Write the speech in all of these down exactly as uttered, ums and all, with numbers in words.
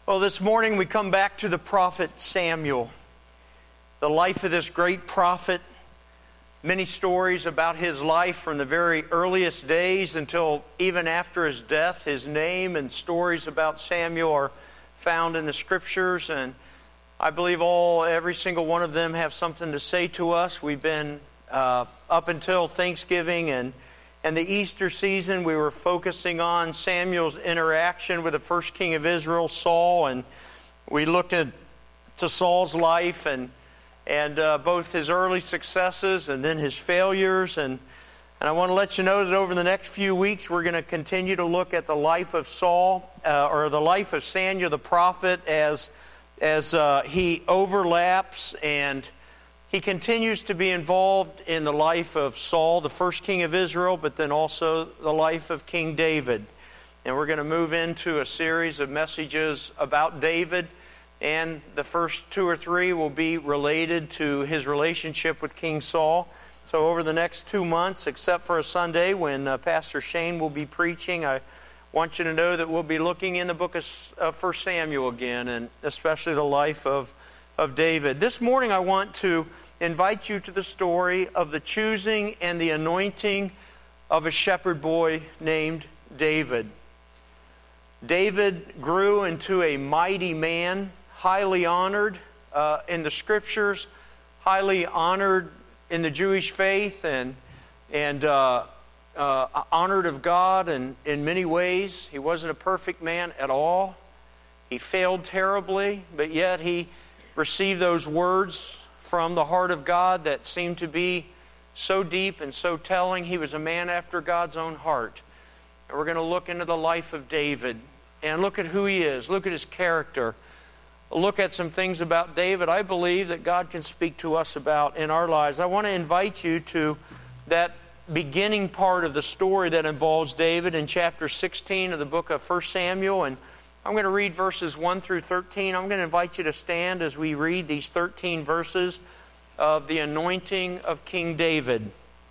Well, this morning we come back to the prophet Samuel. The life of this great prophet, many stories about his life from the very earliest days until even after his death. His name and stories about Samuel are found in the Scriptures, and I believe all, every single one of them have something to say to us. We've been uh, up until Thanksgiving and And the Easter season, we were focusing on Samuel's interaction with the first king of Israel, Saul, and we looked at to Saul's life and and uh, both his early successes and then his failures. And, and I want to let you know that over the next few weeks, we're going to continue to look at the life of Saul, uh, or the life of Samuel the prophet, as, as uh, he overlaps and he continues to be involved in the life of Saul, the first king of Israel, but then also the life of King David. And we're going to move into a series of messages about David, and the first two or three will be related to his relationship with King Saul. So over the next two months, except for a Sunday when uh, Pastor Shane will be preaching, I want you to know that we'll be looking in the book of uh, First Samuel again, and especially the life of of David. This morning I want to invite you to the story of the choosing and the anointing of a shepherd boy named David. David grew into a mighty man, highly honored uh, in the Scriptures, highly honored in the Jewish faith, and and uh, uh, honored of God in, in many ways. He wasn't a perfect man at all. He failed terribly, but yet he receive those words from the heart of God that seemed to be so deep and so telling. He was a man after God's own heart. And we're going to look into the life of David and look at who he is, look at his character, look at some things about David I believe that God can speak to us about in our lives. I want to invite you to that beginning part of the story that involves David in chapter sixteen of the book of First Samuel, and I'm going to read verses one through thirteen. I'm going to invite you to stand as we read these thirteen verses of the anointing of King David.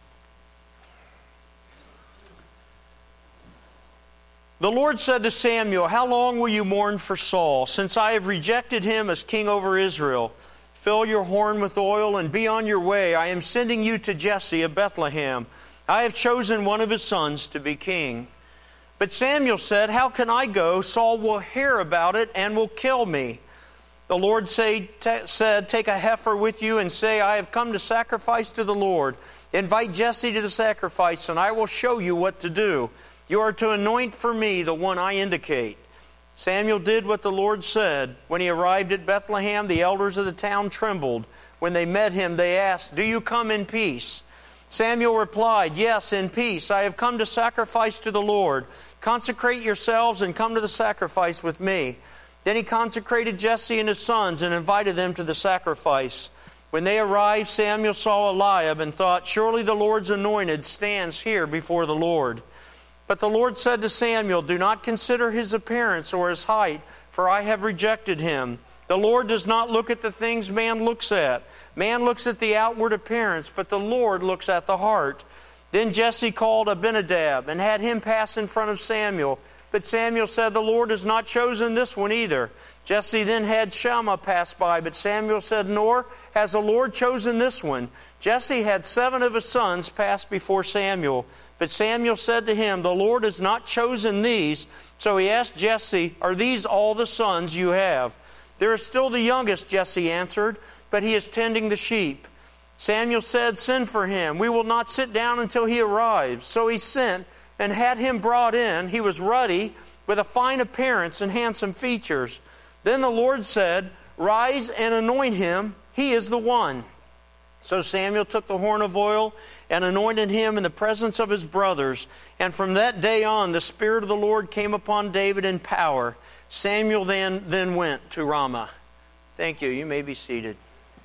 The Lord said to Samuel, "How long will you mourn for Saul, since I have rejected him as king over Israel? Fill your horn with oil and be on your way. I am sending you to Jesse of Bethlehem. I have chosen one of his sons to be king." But Samuel said, "How can I go? Saul will hear about it and will kill me." The Lord say, t- said, "Take a heifer with you and say, I have come to sacrifice to the Lord. Invite Jesse to the sacrifice, and I will show you what to do. You are to anoint for me the one I indicate." Samuel did what the Lord said. When he arrived at Bethlehem, the elders of the town trembled. When they met him, they asked, "Do you come in peace?" Samuel replied, "Yes, in peace. I have come to sacrifice to the Lord. Consecrate yourselves and come to the sacrifice with me." Then he consecrated Jesse and his sons and invited them to the sacrifice. When they arrived, Samuel saw Eliab and thought, "Surely the Lord's anointed stands here before the Lord." But the Lord said to Samuel, "Do not consider his appearance or his height, for I have rejected him. The Lord does not look at the things man looks at. Man looks at the outward appearance, but the Lord looks at the heart." Then Jesse called Abinadab and had him pass in front of Samuel. But Samuel said, "The Lord has not chosen this one either." Jesse then had Shammah pass by, but Samuel said, "Nor has the Lord chosen this one." Jesse had seven of his sons pass before Samuel. But Samuel said to him, "The Lord has not chosen these." So he asked Jesse, "Are these all the sons you have?" "There is still the youngest," Jesse answered, "but he is tending the sheep." Samuel said, "Send for him. We will not sit down until he arrives." So he sent and had him brought in. He was ruddy, with a fine appearance and handsome features. Then the Lord said, "Rise and anoint him. He is the one." So Samuel took the horn of oil and anointed him in the presence of his brothers. And from that day on, the Spirit of the Lord came upon David in power. Samuel then, then went to Ramah. Thank you. You may be seated.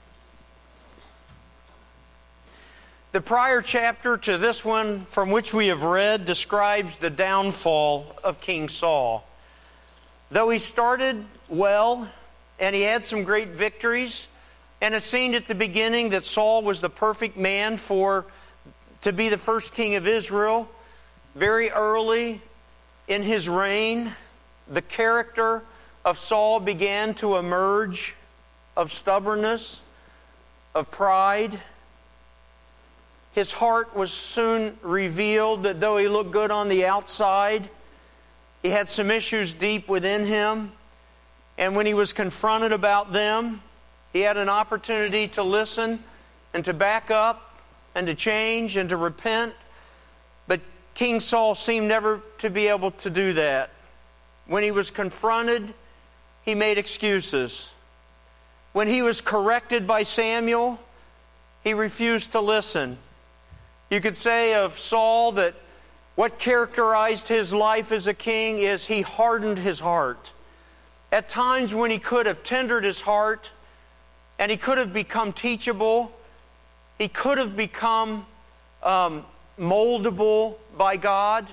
The prior chapter to this one from which we have read describes the downfall of King Saul. Though he started well and he had some great victories, and it seemed at the beginning that Saul was the perfect man for to be the first king of Israel, very early in his reign, the character of Saul began to emerge, of stubbornness, of pride. His heart was soon revealed that though he looked good on the outside, he had some issues deep within him. And when he was confronted about them, he had an opportunity to listen and to back up and to change and to repent. But King Saul seemed never to be able to do that. When he was confronted, he made excuses. When he was corrected by Samuel, he refused to listen. You could say of Saul that what characterized his life as a king is he hardened his heart. At times when he could have tendered his heart and he could have become teachable, he could have become um, moldable by God.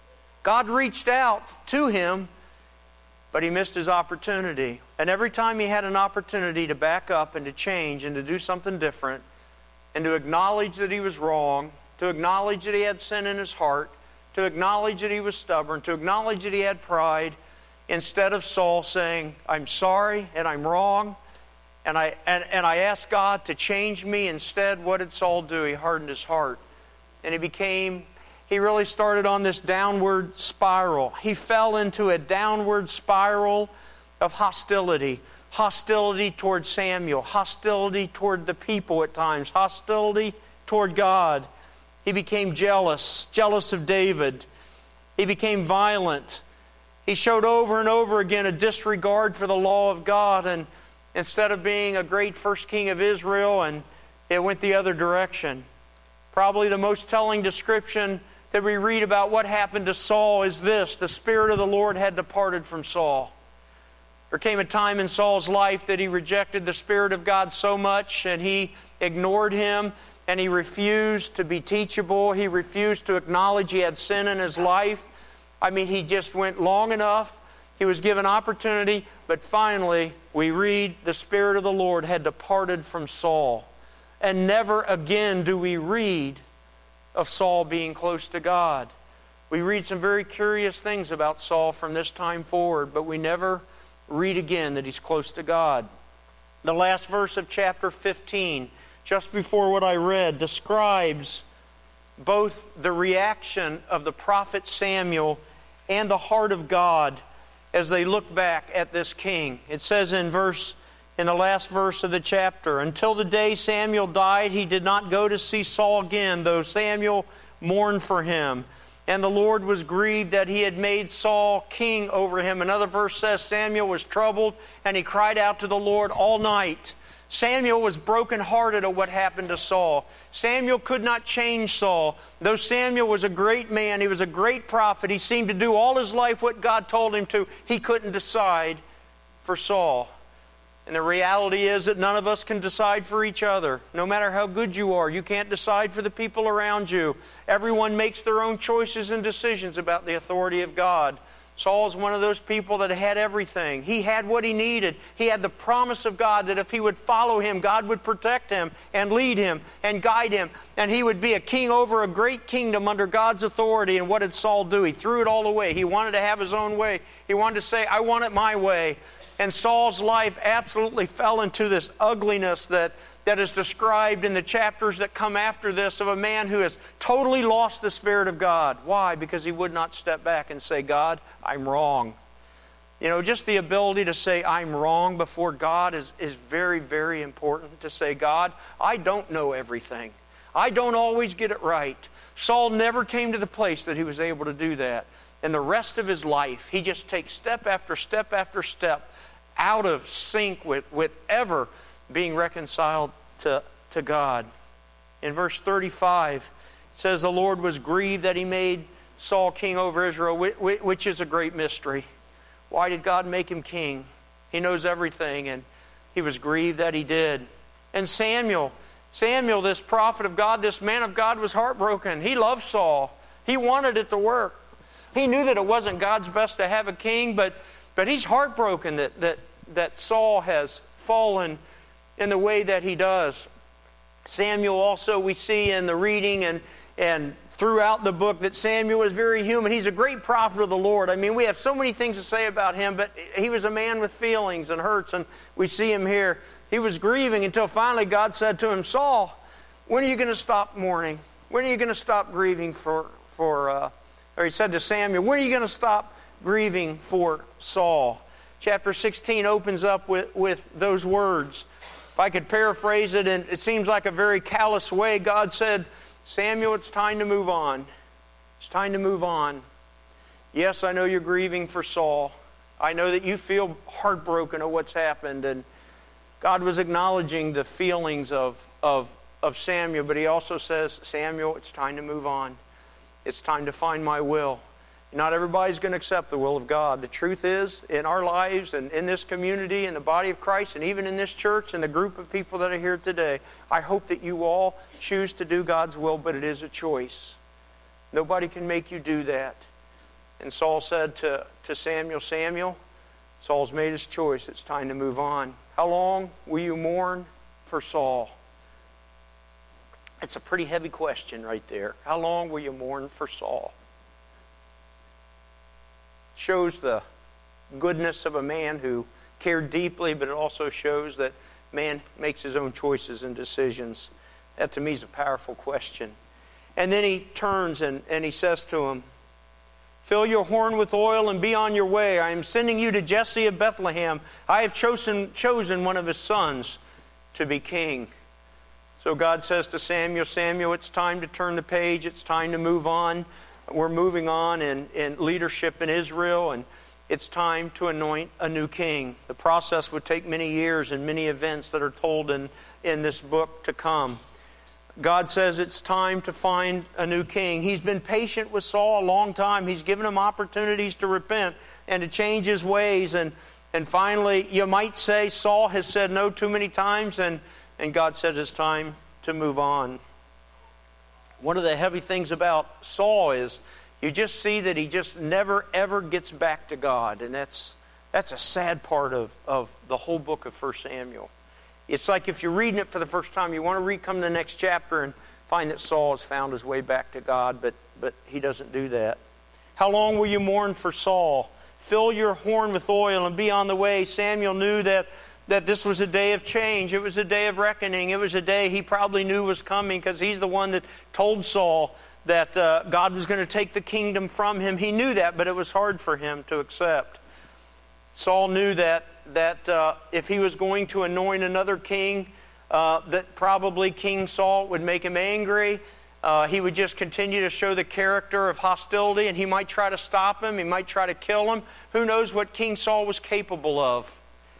God reached out to him, but he missed his opportunity. And every time he had an opportunity to back up and to change and to do something different and to acknowledge that he was wrong, to acknowledge that he had sin in his heart, to acknowledge that he was stubborn, to acknowledge that he had pride, instead of Saul saying, I'm sorry and I'm wrong, and I, and, and I asked God to change me, instead, what did Saul do? He hardened his heart. And he became... He really started on this downward spiral. He fell into a downward spiral of hostility. Hostility toward Samuel. Hostility toward the people at times. Hostility toward God. He became jealous. Jealous of David. He became violent. He showed over and over again a disregard for the law of God. And instead of being a great first king of Israel, and it went the other direction. Probably the most telling description that we read about what happened to Saul is this: the Spirit of the Lord had departed from Saul. There came a time in Saul's life that he rejected the Spirit of God so much, and he ignored Him, and he refused to be teachable. He refused to acknowledge he had sin in his life. I mean, he just went long enough. He was given opportunity, but finally, we read, the Spirit of the Lord had departed from Saul. And never again do we read of Saul being close to God. We read some very curious things about Saul from this time forward, but we never read again that he's close to God. The last verse of chapter fifteen, just before what I read, describes both the reaction of the prophet Samuel and the heart of God as they look back at this king. It says in verse In the last verse of the chapter, until the day Samuel died, he did not go to see Saul again, though Samuel mourned for him. And the Lord was grieved that he had made Saul king over him. Another verse says Samuel was troubled, and he cried out to the Lord all night. Samuel was brokenhearted at what happened to Saul. Samuel could not change Saul. Though Samuel was a great man, he was a great prophet, he seemed to do all his life what God told him to, he couldn't decide for Saul. And the reality is that none of us can decide for each other. No matter how good you are, you can't decide for the people around you. Everyone makes their own choices and decisions about the authority of God. Saul is one of those people that had everything. He had what he needed. He had the promise of God that if he would follow Him, God would protect him and lead him and guide him. And he would be a king over a great kingdom under God's authority. And what did Saul do? He threw it all away. He wanted to have his own way. He wanted to say, I want it my way. And Saul's life absolutely fell into this ugliness that, that is described in the chapters that come after this, of a man who has totally lost the Spirit of God. Why? Because he would not step back and say, God, I'm wrong. You know, just the ability to say, I'm wrong before God is, is very, very important. To say, God, I don't know everything. I don't always get it right. Saul never came to the place that he was able to do that. And the rest of his life, he just takes step after step after step out of sync with, with ever being reconciled to, to God. In verse thirty-five, it says, the Lord was grieved that He made Saul king over Israel, which is a great mystery. Why did God make him king? He knows everything, and He was grieved that He did. And Samuel, Samuel, this prophet of God, this man of God, was heartbroken. He loved Saul. He wanted it to work. He knew that it wasn't God's best to have a king, but But he's heartbroken that, that, that Saul has fallen in the way that he does. Samuel also, we see in the reading and, and throughout the book that Samuel was very human. He's a great prophet of the Lord. I mean, we have so many things to say about him, but he was a man with feelings and hurts, and we see him here. He was grieving until finally God said to him, Saul, when are you going to stop mourning? When are you going to stop grieving for, for uh, or he said to Samuel, when are you going to stop grieving for Saul? Chapter sixteen opens up with, with those words. If I could paraphrase it, and it seems like a very callous way, God said, Samuel, it's time to move on. It's time to move on. Yes, I know you're grieving for Saul. I know that you feel heartbroken at what's happened. And God was acknowledging the feelings of, of, of Samuel, but He also says, Samuel, it's time to move on. It's time to find my will. Not everybody's going to accept the will of God. The truth is, in our lives and in this community, in the body of Christ, and even in this church and the group of people that are here today, I hope that you all choose to do God's will, but it is a choice. Nobody can make you do that. And Saul said to, to Samuel, Samuel, Saul's made his choice. It's time to move on. How long will you mourn for Saul? It's a pretty heavy question right there. How long will you mourn for Saul? Shows the goodness of a man who cared deeply, but it also shows that man makes his own choices and decisions. That to me is a powerful question. And then he turns and, and he says to him, fill your horn with oil and be on your way. I am sending you to Jesse of Bethlehem. I have chosen, chosen one of his sons to be king. So God says to Samuel, Samuel, it's time to turn the page. It's time to move on. We're moving on in, in leadership in Israel, and it's time to anoint a new king. The process would take many years and many events that are told in, in this book to come. God says it's time to find a new king. He's been patient with Saul a long time. He's given him opportunities to repent and to change his ways. And, and finally, you might say Saul has said no too many times, and, and God said it's time to move on. One of the heavy things about Saul is you just see that he just never, ever gets back to God. And that's that's a sad part of, of the whole book of First Samuel. It's like if you're reading it for the first time, you want to read come to the next chapter and find that Saul has found his way back to God, but, but he doesn't do that. How long will you mourn for Saul? Fill your horn with oil and be on the way. Samuel knew that that this was a day of change. It was a day of reckoning. It was a day he probably knew was coming because he's the one that told Saul that uh, God was going to take the kingdom from him. He knew that, but it was hard for him to accept. Saul knew that that uh, if he was going to anoint another king, uh, that probably King Saul would make him angry. Uh, he would just continue to show the character of hostility, and he might try to stop him. He might try to kill him. Who knows what King Saul was capable of?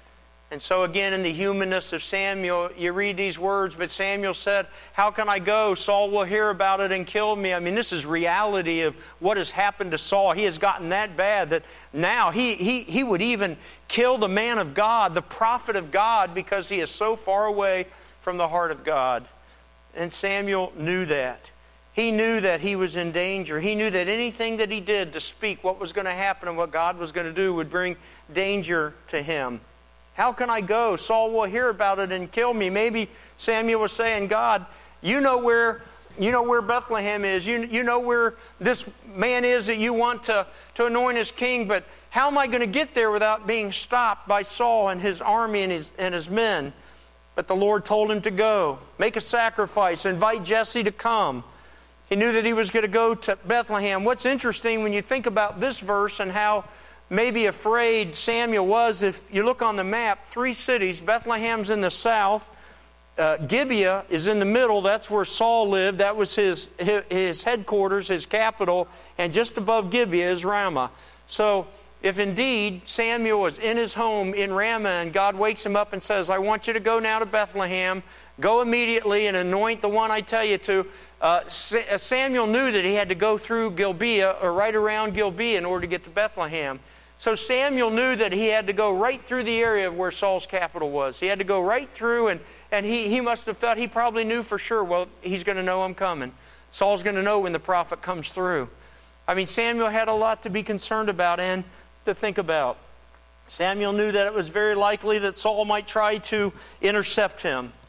And so again, in the humanness of Samuel, you read these words, but Samuel said, how can I go? Saul will hear about it and kill me. I mean, this is reality of what has happened to Saul. He has gotten that bad that now he, he, he would even kill the man of God, the prophet of God, because he is so far away from the heart of God. And Samuel knew that. He knew that he was in danger. He knew that anything that he did to speak what was going to happen and what God was going to do would bring danger to him. How can I go? Saul will hear about it and kill me. Maybe Samuel was saying, God, you know where you know where Bethlehem is. You, you know where this man is that you want to, to anoint as king, but how am I going to get there without being stopped by Saul and his army and his, and his men? But the Lord told him to go. Make a sacrifice. Invite Jesse to come. He knew that he was going to go to Bethlehem. What's interesting when you think about this verse and how maybe afraid Samuel was, if you look on the map, three cities. Bethlehem's in the south. Uh, Gibeah is in the middle. That's where Saul lived. That was his, his, his headquarters, his capital. And just above Gibeah is Ramah. So if indeed Samuel was in his home in Ramah and God wakes him up and says, I want you to go now to Bethlehem. Go immediately and anoint the one I tell you to. Uh, Samuel knew that he had to go through Gibeah or right around Gibeah in order to get to Bethlehem. So Samuel knew that he had to go right through the area of where Saul's capital was. He had to go right through, and, and he, he must have felt, he probably knew for sure, well, he's going to know I'm coming. Saul's going to know when the prophet comes through. I mean, Samuel had a lot to be concerned about and to think about. Samuel knew that it was very likely that Saul might try to intercept him.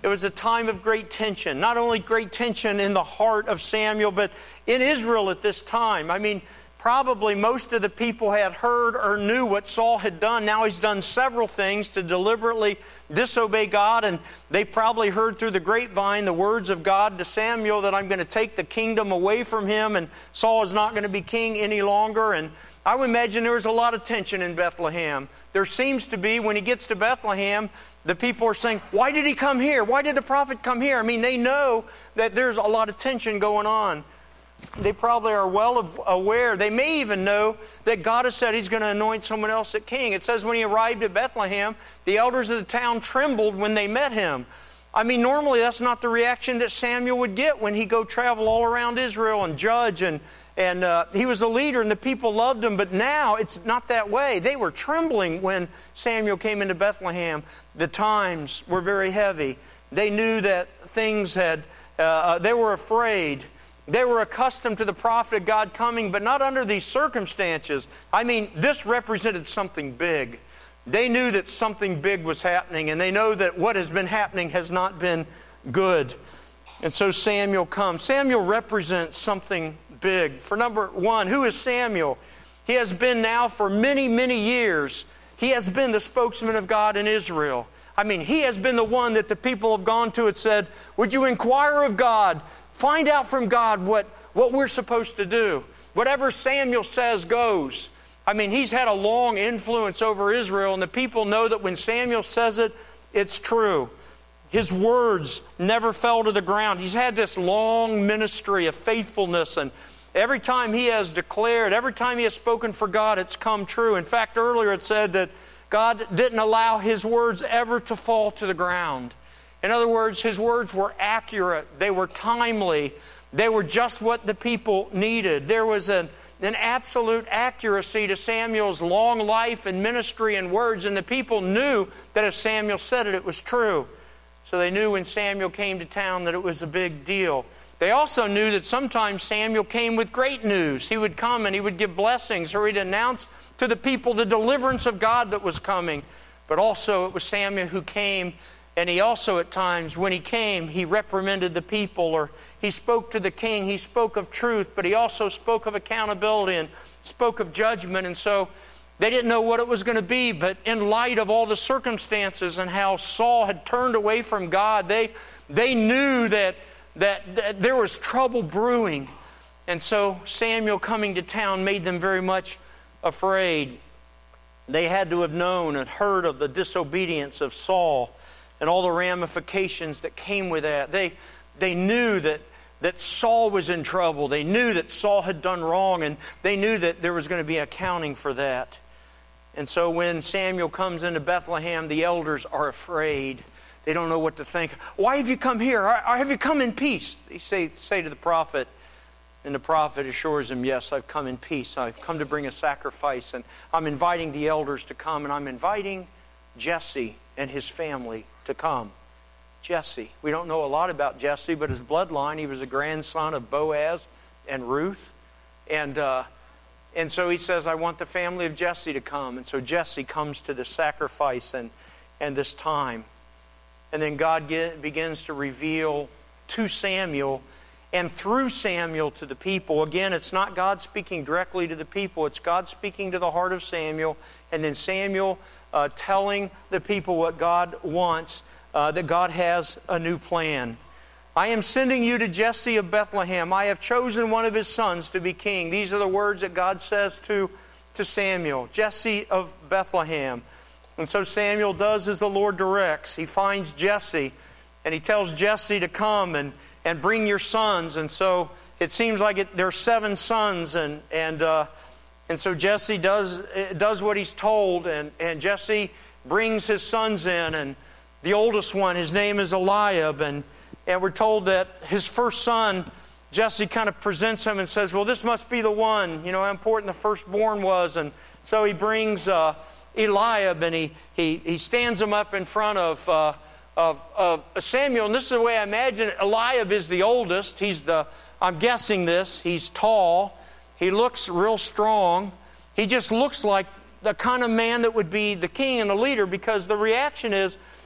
It was a time of great tension. Not only great tension in the heart of Samuel, but in Israel at this time. I mean, probably most of the people had heard or knew what Saul had done. Now he's done several things to deliberately disobey God, and they probably heard through the grapevine the words of God to Samuel that I'm going to take the kingdom away from him, and Saul is not going to be king any longer. And I would imagine there was a lot of tension in Bethlehem. There seems to be, when he gets to Bethlehem, the people are saying, why did he come here? Why did the prophet come here? I mean, they know that there's a lot of tension going on. They probably are well aware. They may even know that God has said He's going to anoint someone else as king. It says when he arrived at Bethlehem, the elders of the town trembled when they met him. I mean, normally that's not the reaction that Samuel would get when he go travel all around Israel and judge. And, and uh, he was a leader and the people loved him. But now it's not that way. They were trembling when Samuel came into Bethlehem. The times were very heavy. They knew that things had, uh, they were afraid. They were accustomed to the prophet of God coming, but not under these circumstances. I mean, this represented something big. They knew that something big was happening, and they know that what has been happening has not been good. And so Samuel comes. Samuel represents something big. For number one, who is Samuel? He has been now for many, many years. He has been the spokesman of God in Israel. I mean, he has been the one that the people have gone to and said, would you inquire of God? Find out from God what, what we're supposed to do. Whatever Samuel says goes. I mean, he's had a long influence over Israel, and the people know that when Samuel says it, it's true. His words never fell to the ground. He's had this long ministry of faithfulness, and every time he has declared, every time he has spoken for God, it's come true. In fact, earlier it said that God didn't allow his words ever to fall to the ground. In other words, his words were accurate. They were timely. They were just what the people needed. There was an, an absolute accuracy to Samuel's long life and ministry and words, and the people knew that if Samuel said it, it was true. So they knew when Samuel came to town that it was a big deal. They also knew that sometimes Samuel came with great news. He would come and he would give blessings, or he'd announce to the people the deliverance of God that was coming. But also it was Samuel who came. And he also at times, when he came, he reprimanded the people, or he spoke to the king. He spoke of truth, but he also spoke of accountability and spoke of judgment. And so they didn't know what it was going to be. But in light of all the circumstances and how Saul had turned away from God, they, they knew that, that, that there was trouble brewing. And so Samuel coming to town made them very much afraid. They had to have known and heard of the disobedience of Saul and all the ramifications that came with that. They, they knew that, that Saul was in trouble. They knew that Saul had done wrong, and they knew that there was going to be accounting for that. And so when Samuel comes into Bethlehem, the elders are afraid. They don't know what to think. Why have you come here? Or have you come in peace? They say, say to the prophet, and the prophet assures him, yes, I've come in peace. I've come to bring a sacrifice, and I'm inviting the elders to come, and I'm inviting Jesse and his family to come. Jesse. We don't know a lot about Jesse, but his bloodline, he was a grandson of Boaz and Ruth. And uh, and so he says, I want the family of Jesse to come. And so Jesse comes to the sacrifice and, and this time. And then God get, begins to reveal to Samuel and through Samuel to the people. Again, it's not God speaking directly to the people. It's God speaking to the heart of Samuel. And then Samuel uh, telling the people what God wants. Uh, that God has a new plan. I am sending you to Jesse of Bethlehem. I have chosen one of his sons to be king. These are the words that God says to, to Samuel. Jesse of Bethlehem. And so Samuel does as the Lord directs. He finds Jesse and he tells Jesse to come and, and bring your sons. And so it seems like it, there are seven sons. And and uh, and so Jesse does, does what he's told. And, and Jesse brings his sons in. And the oldest one, his name is Eliab, and, and we're told that his first son, Jesse kind of presents him and says, well, this must be the one, you know, how important the firstborn was. And so he brings uh, Eliab, and he, he, he stands him up in front of, uh, of, of Samuel. And this is the way I imagine it. Eliab is the oldest. He's the, I'm guessing this, he's tall. He looks real strong. He just looks like the kind of man that would be the king and the leader, because the reaction is,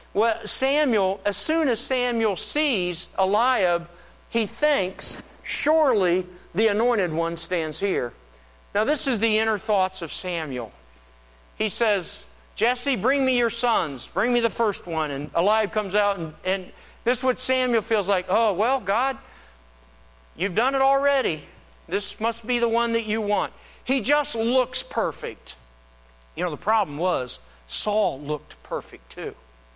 Well, Samuel, as soon as Samuel sees Eliab, he thinks, surely the anointed one stands here. Now this is the inner thoughts of Samuel. He says, Jesse, bring me your sons. Bring me the first one. And Eliab comes out, and, and this is what Samuel feels like. Oh, well, God, you've done it already. This must be the one that you want. He just looks perfect. You know, the problem was Saul looked perfect too.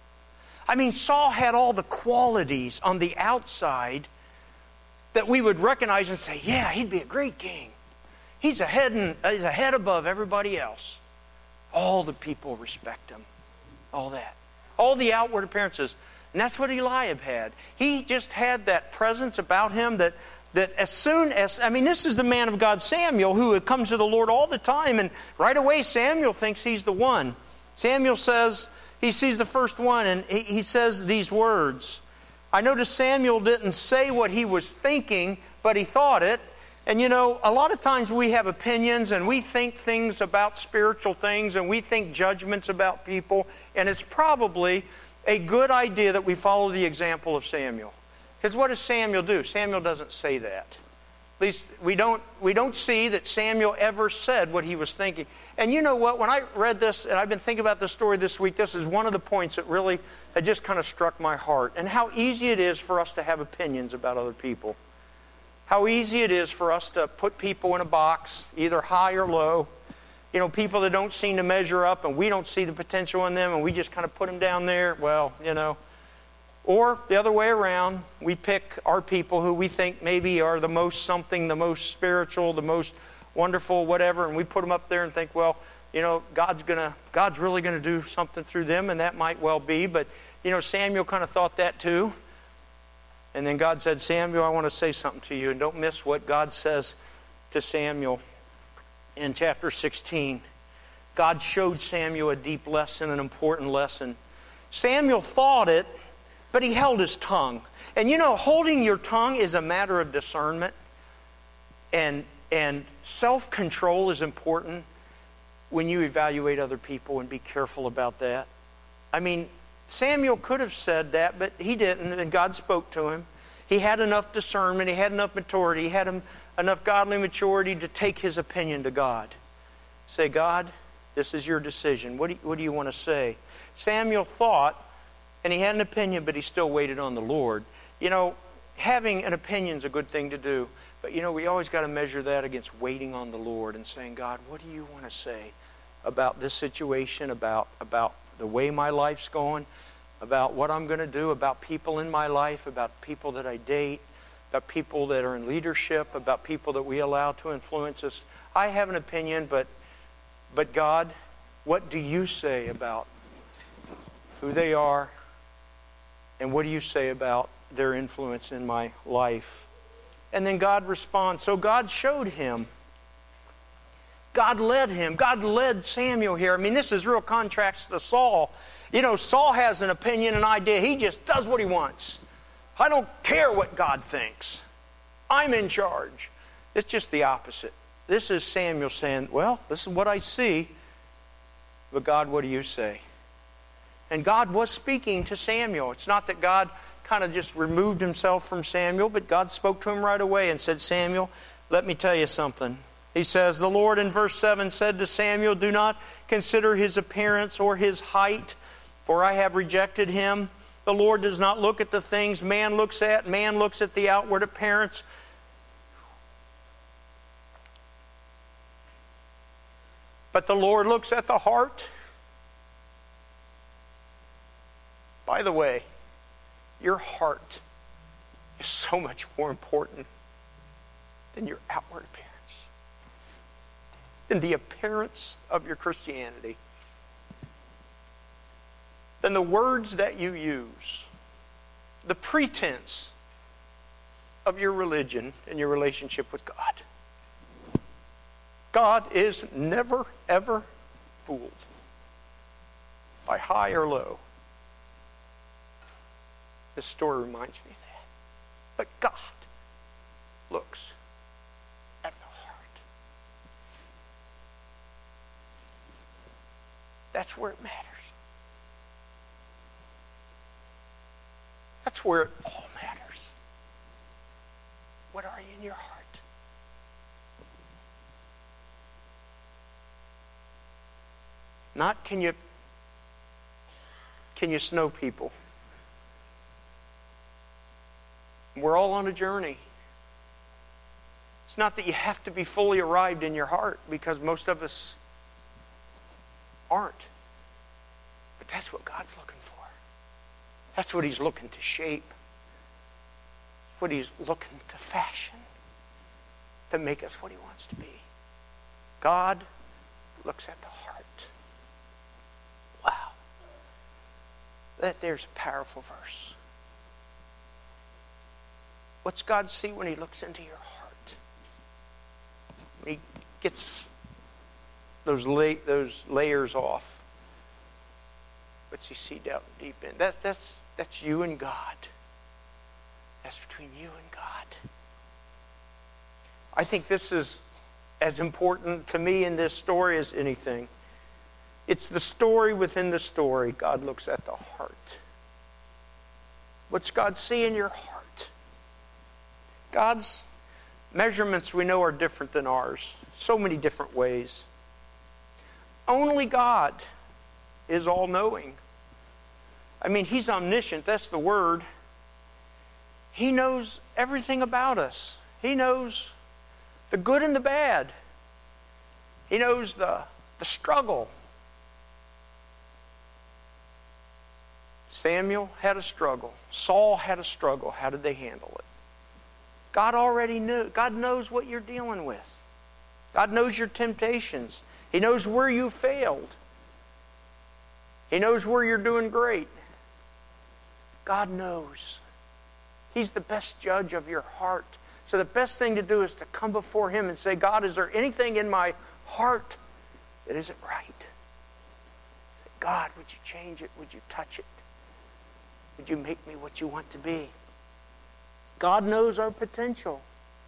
I mean, Saul had all the qualities on the outside that we would recognize and say, yeah, he'd be a great king. He's a head, and, he's a head above everybody else. All the people respect him. All that. All the outward appearances. And that's what Eliab had. He just had that presence about him that, that as soon as, I mean, this is the man of God, Samuel, who had come to the Lord all the time. And right away, Samuel thinks he's the one. Samuel says, he sees the first one, and he, he says these words. I notice Samuel didn't say what he was thinking, but he thought it. And you know, a lot of times we have opinions and we think things about spiritual things and we think judgments about people. And it's probably a good idea that we follow the example of Samuel. Because what does Samuel do? Samuel doesn't say that. At least we don't, we don't see that Samuel ever said what he was thinking. And you know what? When I read this, and I've been thinking about this story this week, this is one of the points that really had just kind of struck my heart. And how easy it is for us to have opinions about other people. How easy it is for us to put people in a box, either high or low. You know, people that don't seem to measure up and we don't see the potential in them and we just kind of put them down there. Well, you know. Or the other way around, we pick our people who we think maybe are the most something, the most spiritual, the most wonderful, whatever, and we put them up there and think, well, you know, God's gonna, God's really going to do something through them, and that might well be. But, you know, Samuel kind of thought that too. And then God said, Samuel, I want to say something to you. And don't miss what God says to Samuel in chapter sixteen. God showed Samuel a deep lesson, an important lesson. Samuel thought it, but he held his tongue. And you know, holding your tongue is a matter of discernment. And, and self-control is important when you evaluate other people, and be careful about that. I mean, Samuel could have said that, but he didn't, and God spoke to him. He had enough discernment, he had enough maturity, he had enough godly maturity to take his opinion to God. Say, God, this is your decision. What do you, what do you want to say? Samuel thought, and he had an opinion, but he still waited on the Lord. You know, having an opinion is a good thing to do, but you know, we always got to measure that against waiting on the Lord and saying, God, what do you want to say about this situation, about, about the way my life's going, about what I'm going to do, about people in my life, about people that I date, about people that are in leadership, about people that we allow to influence us. I have an opinion, but, but God, what do you say about who they are? And what do you say about their influence in my life? And then God responds. So God showed him. God led him. God led Samuel here. I mean, this is real contrast to Saul. You know, Saul has an opinion, an idea. He just does what he wants. I don't care what God thinks. I'm in charge. It's just the opposite. This is Samuel saying, well, this is what I see. But God, what do you say? And God was speaking to Samuel. It's not that God kind of just removed himself from Samuel, but God spoke to him right away and said, Samuel, let me tell you something. He says, the Lord in verse seven said to Samuel, do not consider his appearance or his height, for I have rejected him. The Lord does not look at the things man looks at. Man looks at the outward appearance. But the Lord looks at the heart. By the way, your heart is so much more important than your outward appearance, than the appearance of your Christianity, than the words that you use, the pretense of your religion and your relationship with God. God is never, ever fooled by high or low. This story reminds me of that. But God looks at the heart. That's where it matters. That's where it all matters. What are you in your heart? Not can you can you snow people. We're all on a journey. It's not that you have to be fully arrived in your heart, because most of us aren't. But that's what God's looking for. That's what He's looking to shape. What He's looking to fashion, to make us what He wants to be. God looks at the heart. Wow. That there's a powerful verse. What's God see when He looks into your heart? When He gets those la- those layers off. What's He see down deep in? That, that's, that's you and God. That's between you and God. I think this is as important to me in this story as anything. It's the story within the story. God looks at the heart. What's God see in your heart? God's measurements, we know, are different than ours. So many different ways. Only God is all-knowing. I mean, He's omniscient. That's the word. He knows everything about us. He knows the good and the bad. He knows the, the struggle. Samuel had a struggle. Saul had a struggle. How did they handle it? God already knew. God knows what you're dealing with. God knows your temptations. He knows where you failed. He knows where you're doing great. God knows. He's the best judge of your heart. So the best thing to do is to come before Him and say, God, is there anything in my heart that isn't right? Say, God, would you change it? Would you touch it? Would you make me what you want to be? God knows our potential.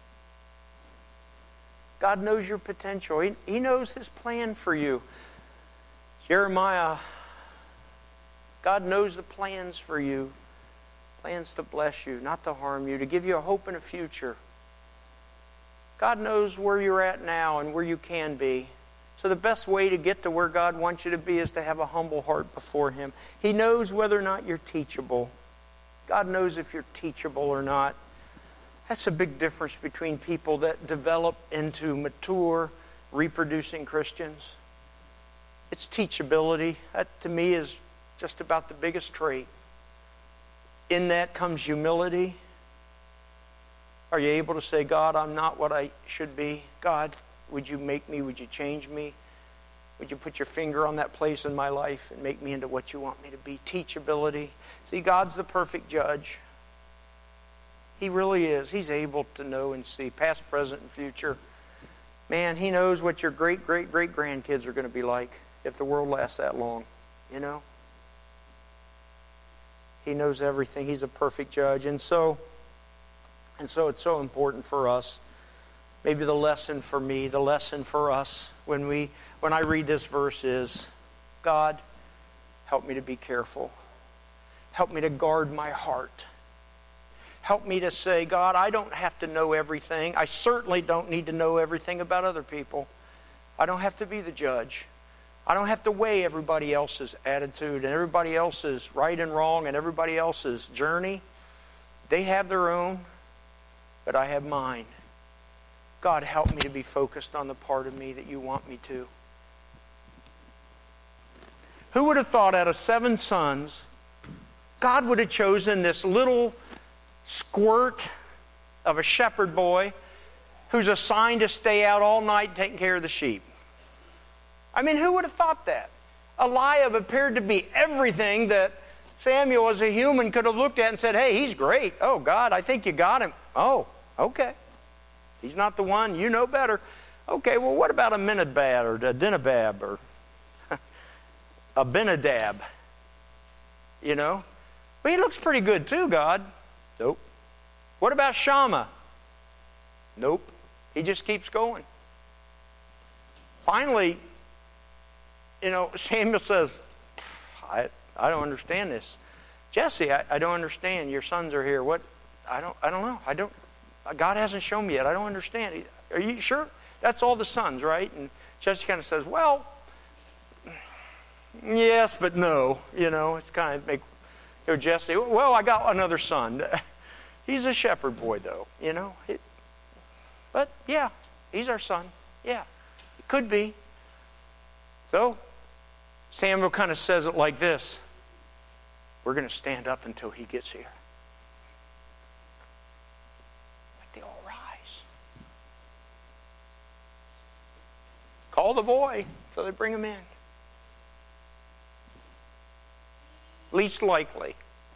God knows your potential. He, he knows His plan for you. Jeremiah, God knows the plans for you. Plans to bless you, not to harm you, to give you a hope and a future. God knows where you're at now and where you can be. So the best way to get to where God wants you to be is to have a humble heart before Him. He knows whether or not you're teachable. God knows if you're teachable or not. That's a big difference between people that develop into mature, reproducing Christians. It's teachability. That, to me, is just about the biggest trait. In that comes humility. Are you able to say, God, I'm not what I should be? God, would you make me? Would you change me? Would you put your finger on that place in my life and make me into what you want me to be? Teachability. See, God's the perfect judge. He really is. He's able to know and see past, present, and future. Man, He knows what your great, great, great grandkids are going to be like if the world lasts that long. You know? He knows everything. He's a perfect judge. And so, and so it's so important for us. Maybe the lesson for me, the lesson for us when we when I read this verse is, God, help me to be careful. Help me to guard my heart. Help me to say, God, I don't have to know everything. I certainly don't need to know everything about other people. I don't have to be the judge. I don't have to weigh everybody else's attitude and everybody else's right and wrong and everybody else's journey. They have their own, but I have mine. God, help me to be focused on the part of me that you want me to. Who would have thought out of seven sons, God would have chosen this little squirt of a shepherd boy who's assigned to stay out all night taking care of the sheep? I mean, who would have thought that? Eliab appeared to be everything that Samuel as a human could have looked at and said, hey, he's great. Oh, God, I think you got him. Oh, okay. He's not the one. You know better. Okay, well, what about Aminadab or Dinabab or Abinadab? You know? Well, he looks pretty good too, God. Nope. What about Shammah? Nope. He just keeps going. Finally, you know, Samuel says, I, I don't understand this. Jesse, I, I don't understand. Your sons are here. What? I don't. I don't know. I don't. God hasn't shown me yet. I don't understand. Are you sure? That's all the sons, right? And Jesse kind of says, well, yes, but no. You know, it's kind of make you know, Jesse. Well, I got another son. He's a shepherd boy, though. You know, it, but yeah, he's our son. Yeah, it could be. So Samuel kind of says it like this: we're going to stand up until he gets here. Like they all rise. Call the boy, so they bring him in. Least likely,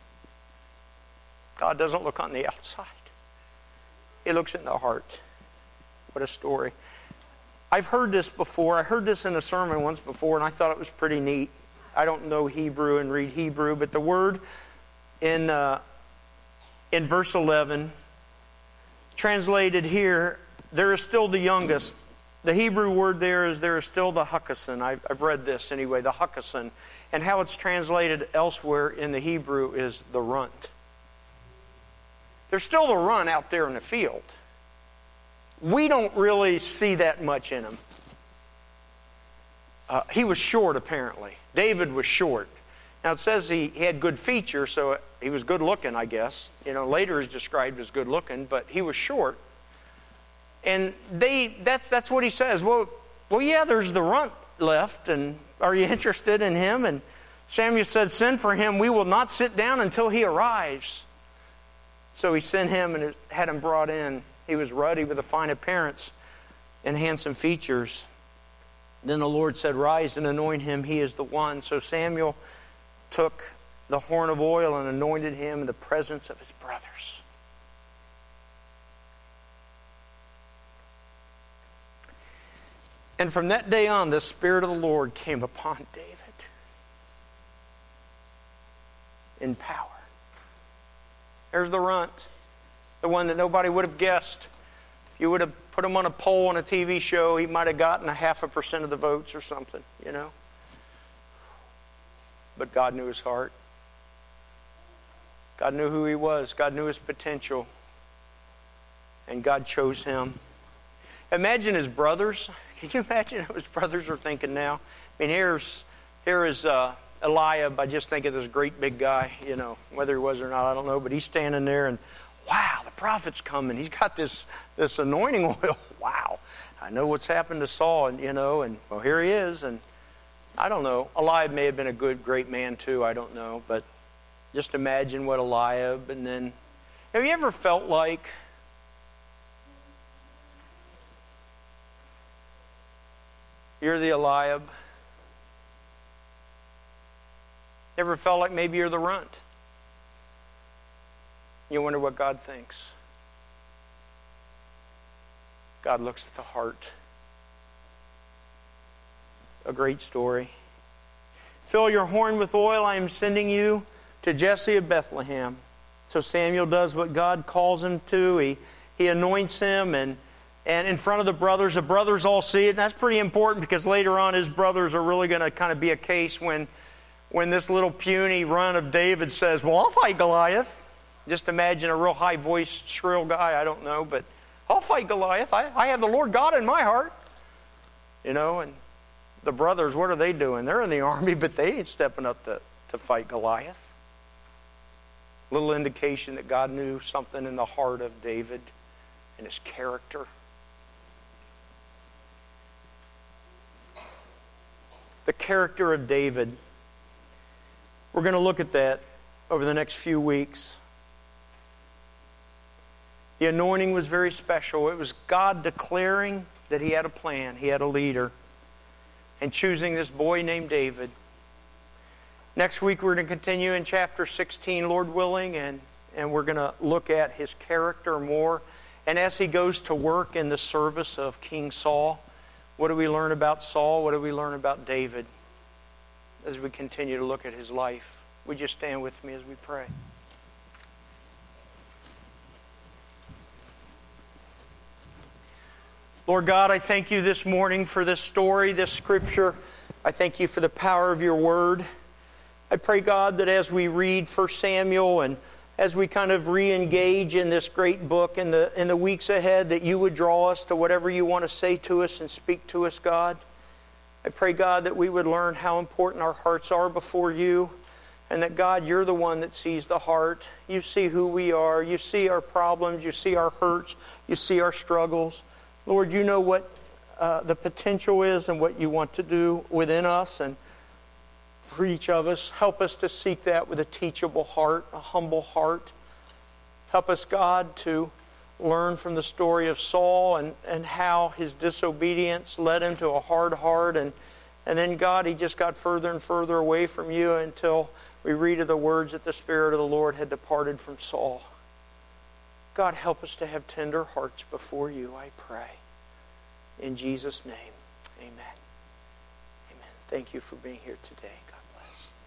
God doesn't look on the outside. He looks in the heart. What a story. I've heard this before. I heard this in a sermon once before, and I thought it was pretty neat. I don't know Hebrew and read Hebrew, but the word in uh, in verse eleven, translated here, there is still the youngest. The Hebrew word there is there is still the Hukason. I've, I've read this anyway, the Hukason. And how it's translated elsewhere in the Hebrew is the runt. There's still the runt out there in the field. We don't really see that much in him. Uh, he was short, apparently. David was short. Now, it says he, he had good features, so he was good looking, I guess. You know, later he's described as good looking, but he was short. And they that's that's what he says. Well, well, yeah, there's the runt left, and are you interested in him? And Samuel said, send for him. We will not sit down until he arrives. So he sent him and had him brought in. He was ruddy with a fine appearance and handsome features. Then the Lord said, rise and anoint him. He is the one. So Samuel took the horn of oil and anointed him in the presence of his brothers. And from that day on, the Spirit of the Lord came upon David in power. There's the runt, the one that nobody would have guessed. If you would have put him on a poll on a T V show, he might have gotten a half a percent of the votes or something, you know. But God knew his heart. God knew who he was. God knew his potential. And God chose him. Imagine his brothers. Can you imagine what his brothers are thinking now? I mean, here's here is uh, Eliab. I just think of this great big guy, you know, whether he was or not, I don't know. But he's standing there and, wow, the prophet's coming. He's got this, this anointing oil. Wow. I know what's happened to Saul, and you know, and well, here he is. And I don't know. Eliab may have been a good, great man too. I don't know. But just imagine what Eliab, and then, have you ever felt like you're the Eliab? Ever felt like maybe you're the runt? You wonder what God thinks. God looks at the heart. A great story. Fill your horn with oil. I am sending you to Jesse of Bethlehem. So Samuel does what God calls him to. He, he anoints him, and And in front of the brothers, the brothers all see it. And that's pretty important because later on his brothers are really going to kind of be a case when, when this little puny runt of David says, well, I'll fight Goliath. Just imagine a real high-voiced, shrill guy. I don't know, but I'll fight Goliath. I, I have the Lord God in my heart. You know, and the brothers, what are they doing? They're in the army, but they ain't stepping up to, to fight Goliath. Little indication that God knew something in the heart of David and his character. The character of David. We're going to look at that over the next few weeks. The anointing was very special. It was God declaring that he had a plan, he had a leader, and choosing this boy named David. Next week we're going to continue in chapter sixteen, Lord willing, and, and we're going to look at his character more. And as he goes to work in the service of King Saul, what do we learn about Saul? What do we learn about David as we continue to look at his life? Would you stand with me as we pray? Lord God, I thank you this morning for this story, this scripture. I thank you for the power of your word. I pray, God, that as we read First Samuel and as we kind of re-engage in this great book in the, in the weeks ahead, that you would draw us to whatever you want to say to us and speak to us, God. I pray, God, that we would learn how important our hearts are before you, and that, God, you're the one that sees the heart. You see who we are. You see our problems. You see our hurts. You see our struggles. Lord, you know what uh, the potential is and what you want to do within us and for each of us. Help us to seek that with a teachable heart, a humble heart. Help us, God, to learn from the story of Saul and, and how his disobedience led him to a hard heart. And, and then, God, he just got further and further away from you until we read of the words that the Spirit of the Lord had departed from Saul. God, help us to have tender hearts before you, I pray. In Jesus' name, amen. Amen. Thank you for being here today. God